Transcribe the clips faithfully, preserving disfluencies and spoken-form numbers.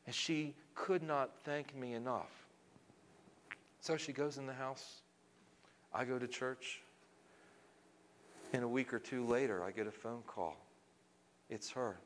And she could not thank me enough. So she goes in the house. I go to church. And a week or two later, I get a phone call. It's her.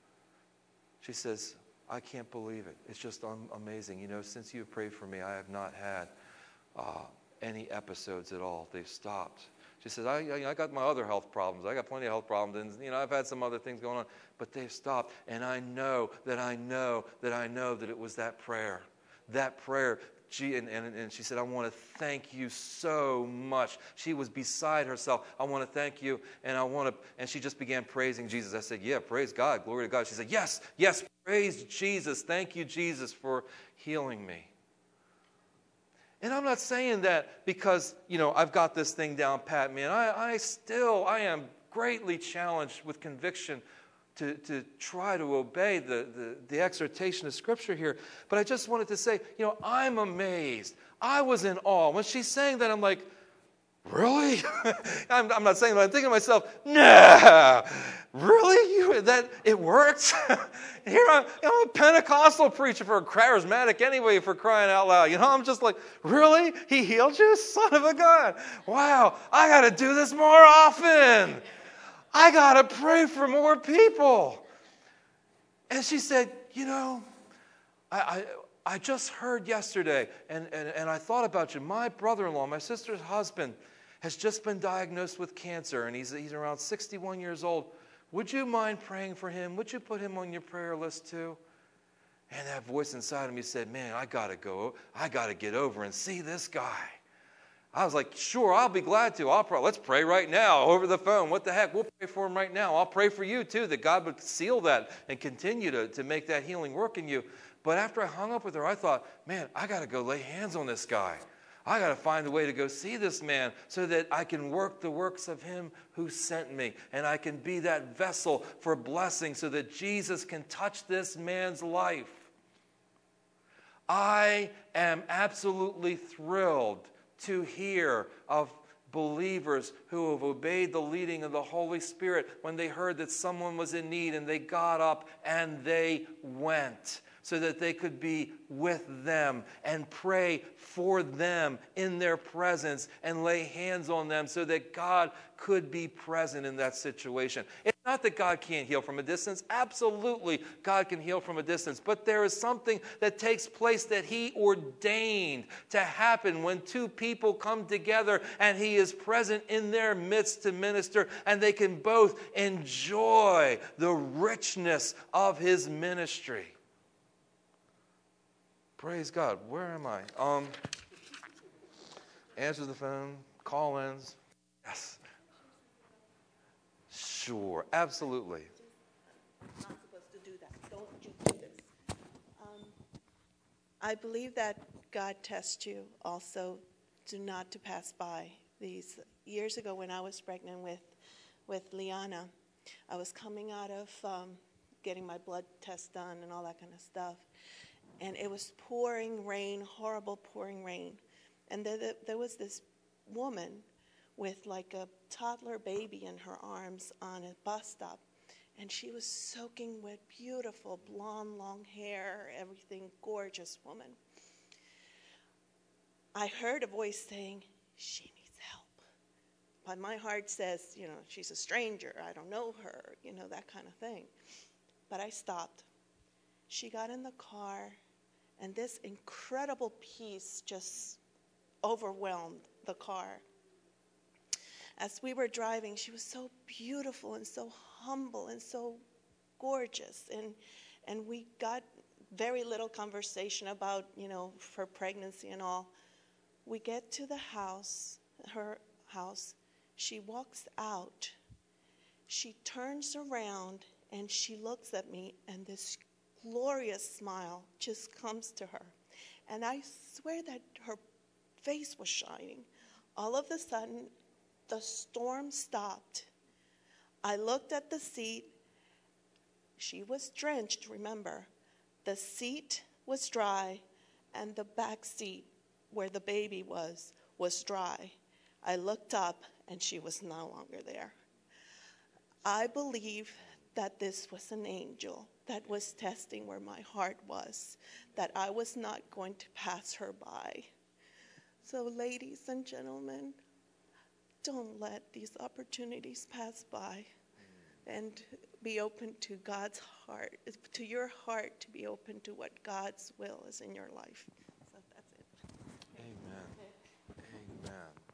She says, I can't believe it. It's just um, amazing. You know, since you've prayed for me, I have not had uh, any episodes at all. They've stopped. She says, I, I, I got my other health problems. I got plenty of health problems. And, you know, I've had some other things going on. But they've stopped. And I know that I know that I know that it was that prayer. That prayer. She, and, and, and she said, I want to thank you so much. She was beside herself. I want to thank you. And I want to, and she just began praising Jesus. I said, yeah, praise God. Glory to God. She said, yes, yes, praise Jesus. Thank you, Jesus, for healing me. And I'm not saying that because, you know, I've got this thing down pat, man. I, I still, I am greatly challenged with conviction to, to try to obey the, the, the exhortation of Scripture here. But I just wanted to say, you know, I'm amazed. I was in awe. When she's saying that, I'm like, really? I'm, I'm not saying that. I'm thinking to myself, nah, really? You, that, it works? Here I'm, I'm a Pentecostal preacher for a charismatic anyway, for crying out loud. You know, I'm just like, really? He healed you? Son of a gun. Wow, I got to do this more often. I got to pray for more people. And she said, you know, I, I, I just heard yesterday, and, and, and I thought about you. My brother-in-law, my sister's husband, has just been diagnosed with cancer, and he's, he's around sixty-one years old. Would you mind praying for him? Would you put him on your prayer list too? And that voice inside of me said, man, I got to go. I got to get over and see this guy. I was like, sure, I'll be glad to. I'll pray. Let's pray right now over the phone. What the heck? We'll pray for him right now. I'll pray for you too, that God would seal that and continue to, to make that healing work in you. But after I hung up with her, I thought, man, I got to go lay hands on this guy. I got to find a way to go see this man so that I can work the works of him who sent me. And I can be that vessel for blessing so that Jesus can touch this man's life. I am absolutely thrilled to hear of believers who have obeyed the leading of the Holy Spirit when they heard that someone was in need and they got up and they went so that they could be with them and pray for them in their presence and lay hands on them so that God could be present in that situation. It's not that God can't heal from a distance. Absolutely, God can heal from a distance. But there is something that takes place that He ordained to happen when two people come together and He is present in their midst to minister, and they can both enjoy the richness of His ministry. Praise God. Where am I? Um, answer the phone, call-ins. Yes. Sure, absolutely. I'm not supposed to do that. Don't you do this. Um, I believe that God tests you also to not to pass by these. Years ago when I was pregnant with, with Liana, I was coming out of um, getting my blood test done and all that kind of stuff. And it was pouring rain, horrible pouring rain. And there, there was this woman with like a toddler baby in her arms on a bus stop. And she was soaking wet, beautiful, blonde, long hair, everything, gorgeous woman. I heard a voice saying, she needs help. But my heart says, you know, she's a stranger. I don't know her, you know, that kind of thing. But I stopped. She got in the car, and this incredible peace just overwhelmed the car. As we were driving, she was so beautiful and so humble and so gorgeous. And and we got very little conversation about, you know, her pregnancy and all. We get to the house, her house. She walks out. She turns around and she looks at me, and this glorious smile just comes to her. And I swear that her face was shining. All of a sudden, the storm stopped. I looked at the seat. She was drenched, remember. The seat was dry, and the back seat where the baby was, was dry. I looked up, and she was no longer there. I believe that this was an angel that was testing where my heart was, that I was not going to pass her by. So ladies and gentlemen, don't let these opportunities pass by, and be open to God's heart, to your heart, to be open to what God's will is in your life. So that's it. Amen.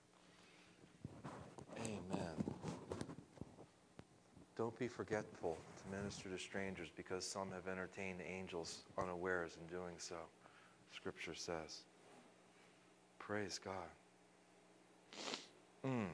Amen. Amen. Don't be forgetful to minister to strangers, because some have entertained angels unawares in doing so, Scripture says. Praise God. Mm.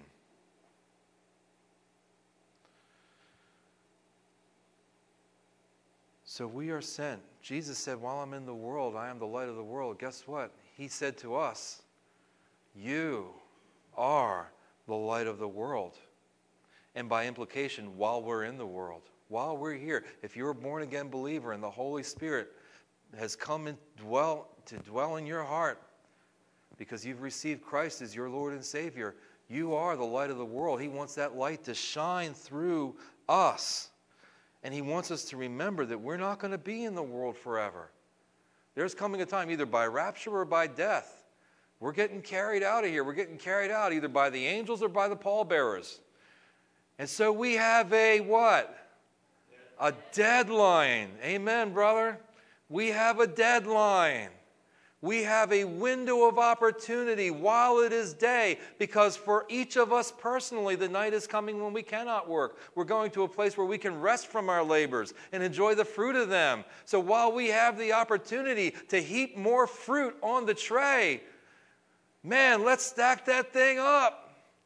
So we are sent. Jesus said, while I'm in the world, I am the light of the world. Guess what? He said to us, you are the light of the world. And by implication, while we're in the world, while we're here, if you're a born-again believer and the Holy Spirit has come and dwell, to dwell in your heart because you've received Christ as your Lord and Savior, you are the light of the world. He wants that light to shine through us. And He wants us to remember that we're not going to be in the world forever. There's coming a time, either by rapture or by death, we're getting carried out of here. We're getting carried out either by the angels or by the pallbearers. And so we have a what? A deadline. Amen, brother. We have a deadline. We have a window of opportunity while it is day, because for each of us personally, the night is coming when we cannot work. We're going to a place where we can rest from our labors and enjoy the fruit of them. So while we have the opportunity to heap more fruit on the tray, man, let's stack that thing up.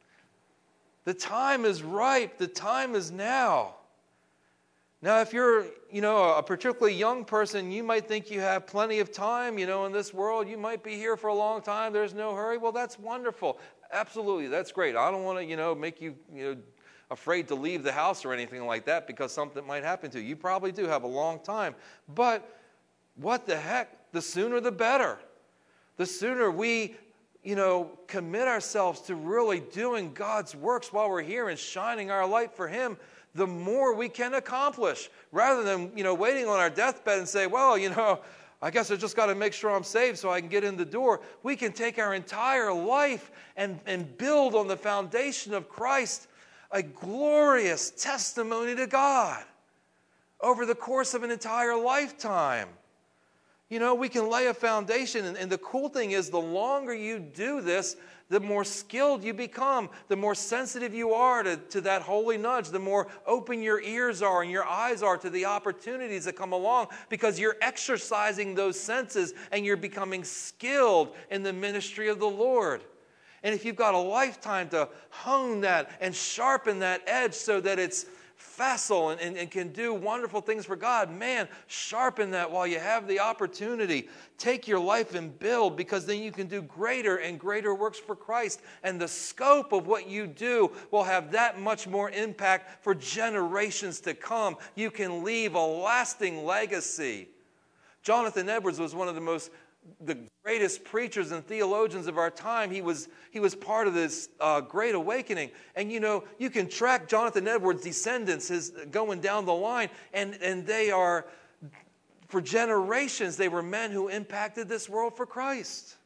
The time is ripe. The time is now. Now, if you're, you know, a particularly young person, you might think you have plenty of time, you know, in this world. You might be here for a long time. There's no hurry. Well, that's wonderful. Absolutely. That's great. I don't want to, you know, make you, you know, afraid to leave the house or anything like that because something might happen to you. You probably do have a long time. But what the heck? The sooner the better. The sooner we, you know, commit ourselves to really doing God's works while we're here and shining our light for Him, the more we can accomplish, rather than, you know, waiting on our deathbed and say, well, you know, I guess I just got to make sure I'm saved so I can get in the door. We can take our entire life and, and build on the foundation of Christ a glorious testimony to God over the course of an entire lifetime. You know, we can lay a foundation, and, and the cool thing is, the longer you do this, the more skilled you become, the more sensitive you are to, to that holy nudge, the more open your ears are and your eyes are to the opportunities that come along, because you're exercising those senses and you're becoming skilled in the ministry of the Lord. And if you've got a lifetime to hone that and sharpen that edge so that it's facile and, and, and can do wonderful things for God, man, sharpen that while you have the opportunity. Take your life and build, because then you can do greater and greater works for Christ. And the scope of what you do will have that much more impact for generations to come. You can leave a lasting legacy. Jonathan Edwards was one of the most the greatest preachers and theologians of our time. He was, he was part of this uh, great awakening. And, you know, you can track Jonathan Edwards' descendants his, going down the line, and, and they are, for generations, they were men who impacted this world for Christ.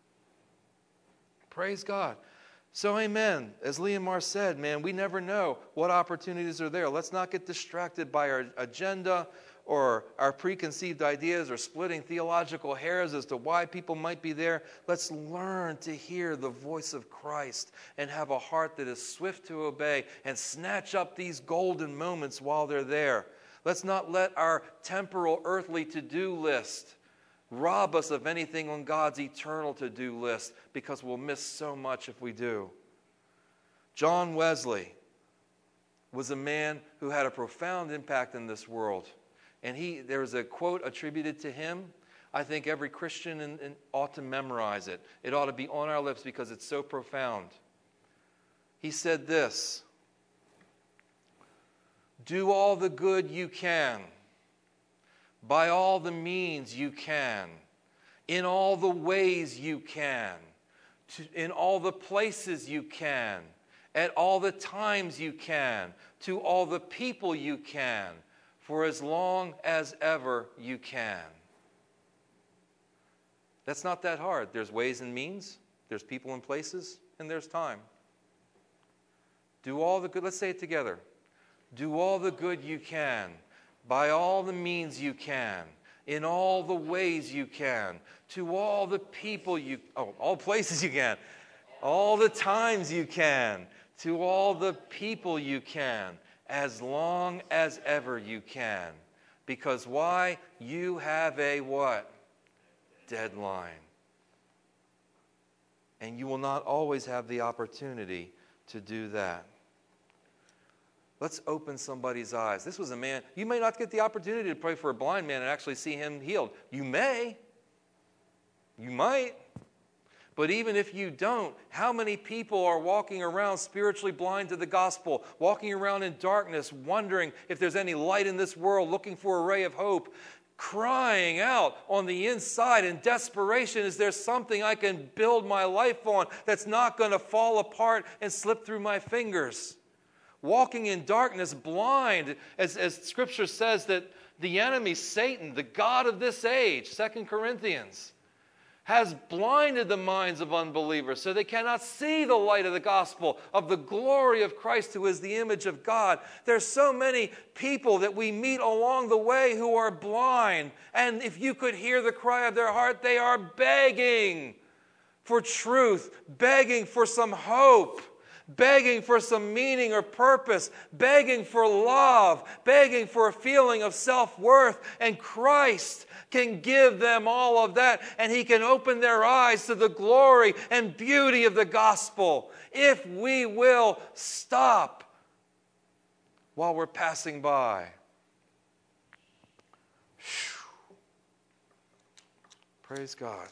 Praise God. So, amen. As Lee and Mar said, man, we never know what opportunities are there. Let's not get distracted by our agenda or our preconceived ideas, or splitting theological hairs as to why people might be there. Let's learn to hear the voice of Christ and have a heart that is swift to obey and snatch up these golden moments while they're there. Let's not let our temporal, earthly to-do list rob us of anything on God's eternal to-do list, because we'll miss so much if we do. John Wesley was a man who had a profound impact in this world. And he, there's a quote attributed to him. I think every Christian in, in, ought to memorize it. It ought to be on our lips because it's so profound. He said this: do all the good you can, by all the means you can, in all the ways you can, to, in all the places you can, at all the times you can, to all the people you can, for as long as ever you can. That's not that hard. There's ways and means, there's people and places, and there's time. Do all the good, let's say it together. Do all the good you can, by all the means you can, in all the ways you can, to all the people you, oh, all places you can, all the times you can, to all the people you can, as long as ever you can. Because why? You have a what? Deadline. And you will not always have the opportunity to do that. Let's open somebody's eyes. This was a man, you may not get the opportunity to pray for a blind man and actually see him healed. You may. You might. But even if you don't, how many people are walking around spiritually blind to the gospel, walking around in darkness, wondering if there's any light in this world, looking for a ray of hope, crying out on the inside in desperation, is there something I can build my life on that's not going to fall apart and slip through my fingers? Walking in darkness, blind, as, as Scripture says that the enemy, Satan, the god of this age, Second Corinthians, has blinded the minds of unbelievers so they cannot see the light of the gospel of the glory of Christ, who is the image of God. There's so many people that we meet along the way who are blind, and if you could hear the cry of their heart, they are begging for truth, begging for some hope, begging for some meaning or purpose, begging for love, begging for a feeling of self-worth. And Christ can give them all of that, and He can open their eyes to the glory and beauty of the gospel if we will stop while we're passing by. Whew. Praise God.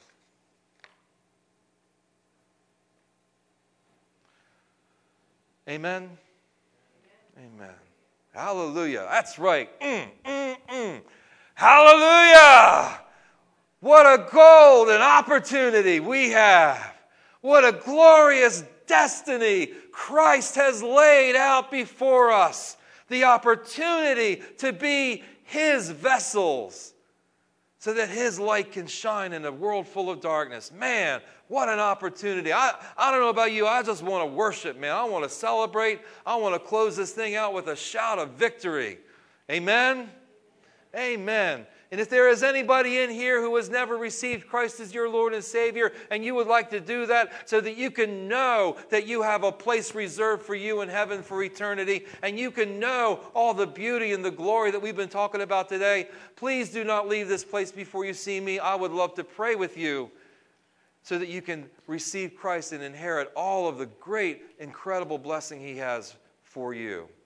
Amen? Amen. Amen. Hallelujah. That's right. Mm, mm, mm. Hallelujah. What a golden opportunity we have. What a glorious destiny Christ has laid out before us. The opportunity to be His vessels so that His light can shine in a world full of darkness. Man, what an opportunity. I, I don't know about you, I just want to worship, man. I want to celebrate. I want to close this thing out with a shout of victory. Amen? Amen. And if there is anybody in here who has never received Christ as your Lord and Savior, and you would like to do that so that you can know that you have a place reserved for you in heaven for eternity, and you can know all the beauty and the glory that we've been talking about today, please do not leave this place before you see me. I would love to pray with you so that you can receive Christ and inherit all of the great, incredible blessing He has for you.